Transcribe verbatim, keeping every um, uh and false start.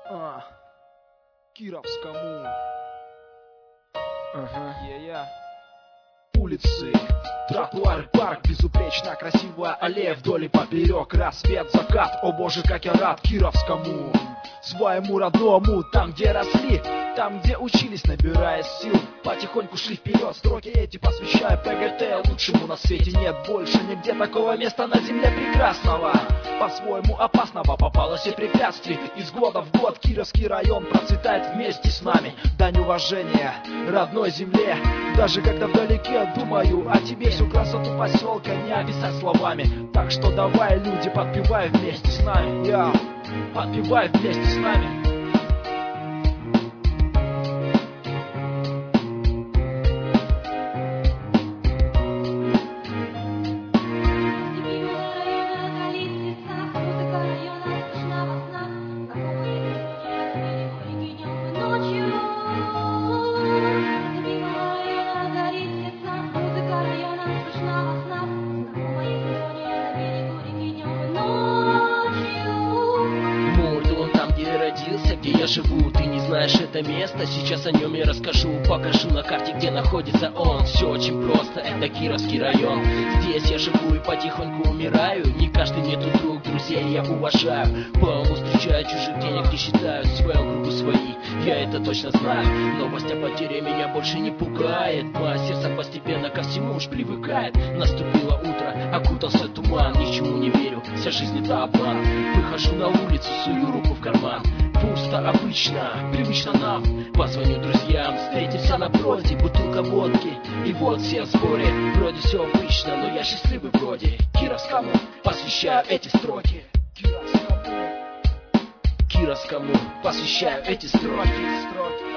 А, Кировскому. Ага. Yeah-yeah. Улицы, тротуары, парк, безупречно красивая аллея вдоль и поперек. Рассвет, закат, о боже, как я рад Кировскому, своему родному, там, где росли, там, где учились, набирая сил. Потихоньку шли вперед, строки эти посвящая ПГТ. Лучшему на свете нет больше нигде такого места на земле прекрасного, по-своему опасного. Попало все препятствий, из года в год Кировский район процветает вместе с нами. Дань уважения родной земле, даже когда вдалеке думаю о тебе. Всю красоту поселка не описать словами, так что давай, люди, подпевай вместе с нами. Я, подпевай вместе с нами. Где я живу, ты не знаешь это место. Сейчас о нем я расскажу, покажу на карте, где находится он. Все очень просто, это Кировский район. Здесь я живу и потихоньку умираю. Не каждый мне тут друг, друзей я уважаю. По уму встречаю, чужих денег не считаю. В своем кругу свои, я это точно знаю. Новость о потере меня больше не пугает. Мое сердце постепенно ко всему уж привыкает. Наступило утро, окутался туман. Ни к чему не верю, вся жизнь это обман. Выхожу на улицу, сую руку в карман. Пусто обычно, привычно нам. Позвоню друзьям, встретимся напротив. Бутылка водки, и вот все в сборе. Вроде все обычно, но я счастливый вроде. Кировскому посвящаю эти строки. Кировскому, Кировскому посвящаю эти строки.